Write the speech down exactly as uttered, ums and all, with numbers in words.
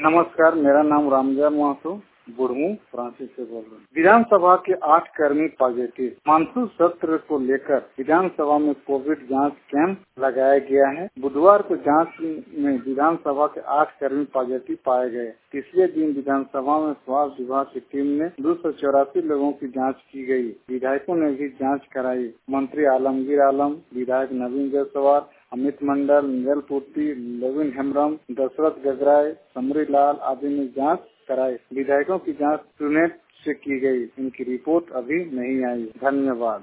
नमस्कार, मेरा नाम रामजय महतो बुढ़मू फ्रांसिस से बोल रहा हूँ। विधानसभा के आठ कर्मी पॉजिटिव। मानसून सत्र को लेकर विधानसभा में कोविड जांच कैंप लगाया गया है। बुधवार को जांच में विधानसभा के आठ कर्मी पॉजिटिव पाए गए। तीसरे दिन विधानसभा में स्वास्थ्य विभाग की टीम ने दो सौ चौरासी लोगों की जांच की गई। विधायकों ने भी जांच कराई। मंत्री आलमगीर आलम, विधायक नवीन जायसवाल, अमित मंडल, नीरल पूर्ति, लविन हेम्ब्रम, दशरथ गगराय, समरी लाल आदि ने जांच कराई। विधायकों की जांच ट्रूनेट से की गई। इनकी रिपोर्ट अभी नहीं आई। धन्यवाद।